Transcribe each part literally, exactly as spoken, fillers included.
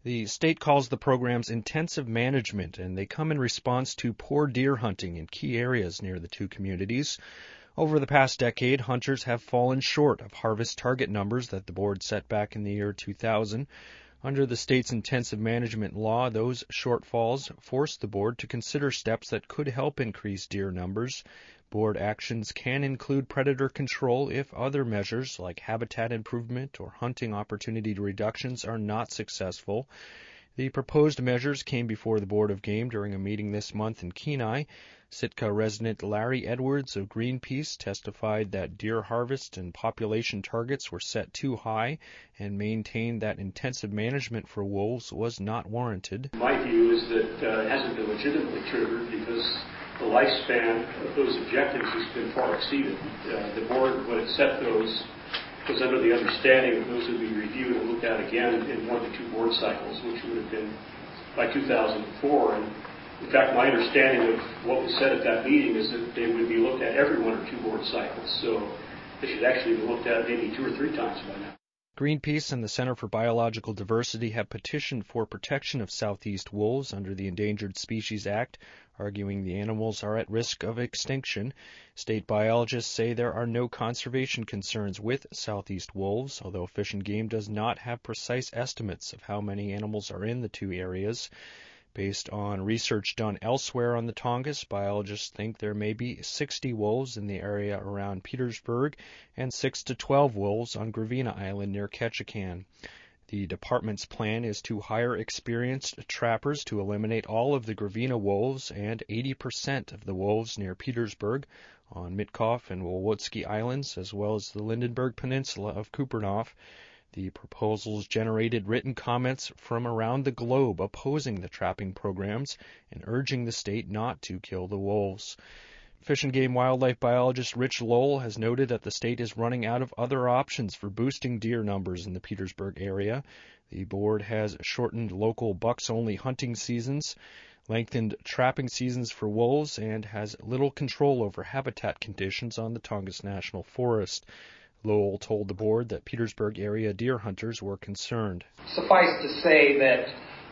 The state calls the programs intensive management, and they come in response to poor deer hunting in key areas near the two communities. Over the past decade, hunters have fallen short of harvest target numbers that the board set back in the year two thousand. Under the state's intensive management law, those shortfalls forced the board to consider steps that could help increase deer numbers. Board actions can include predator control if other measures like habitat improvement or hunting opportunity reductions are not successful. The proposed measures came before the Board of Game during a meeting this month in Kenai. Sitka resident Larry Edwards of Greenpeace testified that deer harvest and population targets were set too high and maintained that intensive management for wolves was not warranted. My view is that uh, it hasn't been legitimately triggered because the lifespan of those objectives has been far exceeded. Uh, the board, when it set those, was under the understanding that those would be reviewed and looked at again in one to two board cycles, which would have been by two thousand four. And in fact, my understanding of what was said at that meeting is that they would be looked at every one or two board cycles. So they should actually be looked at maybe two or three times by now. Greenpeace and the Center for Biological Diversity have petitioned for protection of southeast wolves under the Endangered Species Act, arguing the animals are at risk of extinction. State biologists say there are no conservation concerns with southeast wolves, although Fish and Game does not have precise estimates of how many animals are in the two areas. Based on research done elsewhere on the Tongass, biologists think there may be sixty wolves in the area around Petersburg and six to twelve wolves on Gravina Island near Ketchikan. The department's plan is to hire experienced trappers to eliminate all of the Gravina wolves and eighty percent of the wolves near Petersburg on Mitkof and Wolwotski Islands, as well as the Lindenberg Peninsula of Kupernof. The proposals generated written comments from around the globe opposing the trapping programs and urging the state not to kill the wolves. Fish and Game wildlife biologist Rich Lowell has noted that the state is running out of other options for boosting deer numbers in the Petersburg area. The board has shortened local bucks-only hunting seasons, lengthened trapping seasons for wolves, and has little control over habitat conditions on the Tongass National Forest. Lowell told the board that Petersburg area deer hunters were concerned. Suffice to say that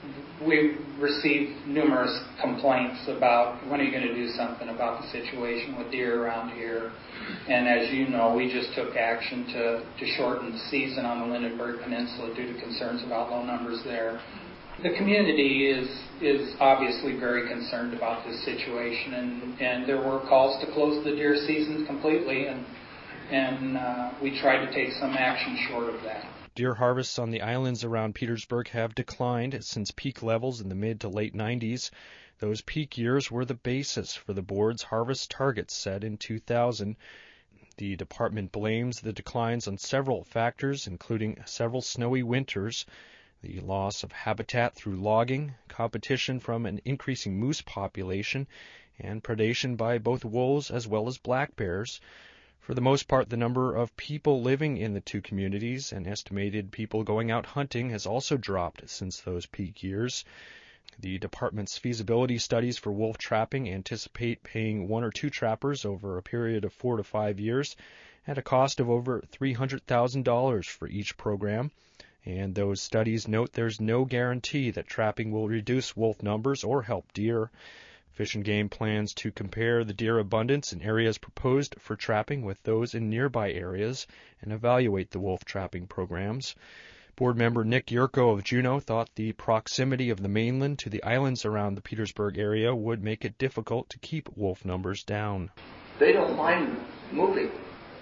we received numerous complaints about when are you going to do something about the situation with deer around here. And as you know, we just took action to, to shorten the season on the Lindenberg Peninsula due to concerns about low numbers there. The community is is obviously very concerned about this situation, and, and there were calls to close the deer season completely, and and uh, we tried to take some action short of that. Deer harvests on the islands around Petersburg have declined since peak levels in the mid to late nineties. Those peak years were the basis for the board's harvest targets set in two thousand. The department blames the declines on several factors, including several snowy winters, the loss of habitat through logging, competition from an increasing moose population, and predation by both wolves as well as black bears. For the most part, the number of people living in the two communities and estimated people going out hunting has also dropped since those peak years. The department's feasibility studies for wolf trapping anticipate paying one or two trappers over a period of four to five years at a cost of over three hundred thousand dollars for each program. And those studies note there's no guarantee that trapping will reduce wolf numbers or help deer. Fish and Game plans to compare the deer abundance in areas proposed for trapping with those in nearby areas and evaluate the wolf trapping programs. Board member Nick Yurko of Juneau thought the proximity of the mainland to the islands around the Petersburg area would make it difficult to keep wolf numbers down. They don't mind moving.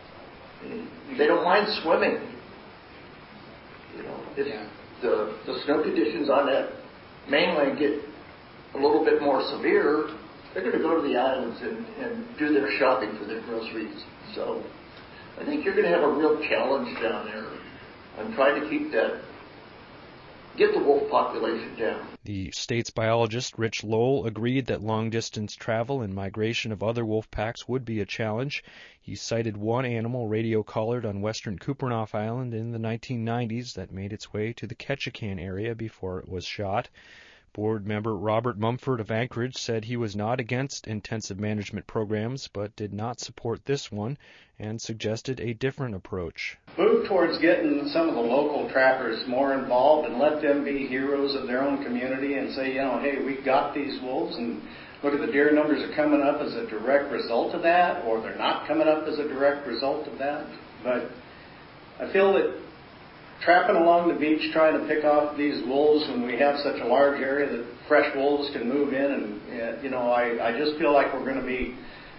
They don't mind swimming. You know, if Yeah. the, the snow conditions on that mainland get a little bit more severe, they're going to go to the islands and, and do their shopping for their groceries. So I think you're going to have a real challenge down there on trying to keep that, get the wolf population down. The state's biologist, Rich Lowell, agreed that long-distance travel and migration of other wolf packs would be a challenge. He cited one animal radio-collared on western Kupernof Island in the nineteen nineties that made its way to the Ketchikan area before it was shot. Board member Robert Mumford of Anchorage said he was not against intensive management programs, but did not support this one and suggested a different approach. Move towards getting some of the local trappers more involved and let them be heroes of their own community and say, you know, hey, we got these wolves and look at the deer numbers are coming up as a direct result of that, or they're not coming up as a direct result of that. But I feel that trapping along the beach trying to pick off these wolves when we have such a large area that fresh wolves can move in, and, you know, I, I just feel like we're going to be,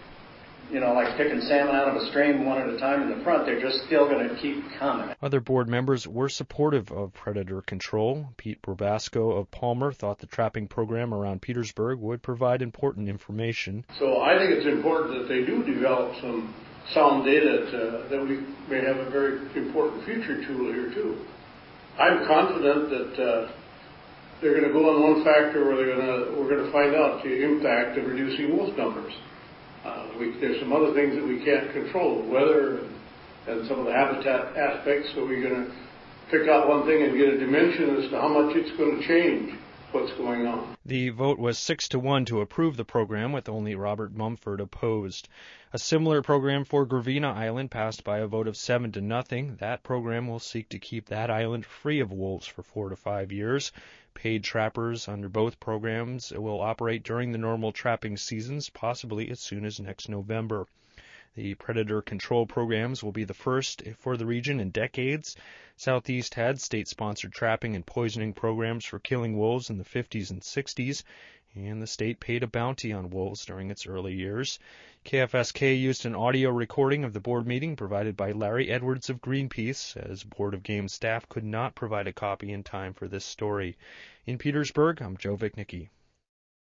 you know, like picking salmon out of a stream one at a time in the front. They're just still going to keep coming. Other board members were supportive of predator control. Pete Brabasco of Palmer thought the trapping program around Petersburg would provide important information. So I think it's important that they do develop some sound data to, that we may have a very important future tool here too. I'm confident that uh, they're going to go on one factor where they're going to we're going to find out the impact of reducing wolf numbers. Uh, we, there's some other things that we can't control, the weather and, and some of the habitat aspects. So we're going to pick out one thing and get a dimension as to how much it's going to change what's going on. The vote was six to one to approve the program, with only Robert Mumford opposed. A similar program for Gravina Island passed by a vote of seven to nothing. That program will seek to keep that island free of wolves for four to five years. Paid trappers under both programs will operate during the normal trapping seasons, possibly as soon as next November. The predator control programs will be the first for the region in decades. Southeast had state-sponsored trapping and poisoning programs for killing wolves in the fifties and sixties, and the state paid a bounty on wolves during its early years. K F S K used an audio recording of the board meeting provided by Larry Edwards of Greenpeace, as Board of Game staff could not provide a copy in time for this story. In Petersburg, I'm Joe Vicnicki.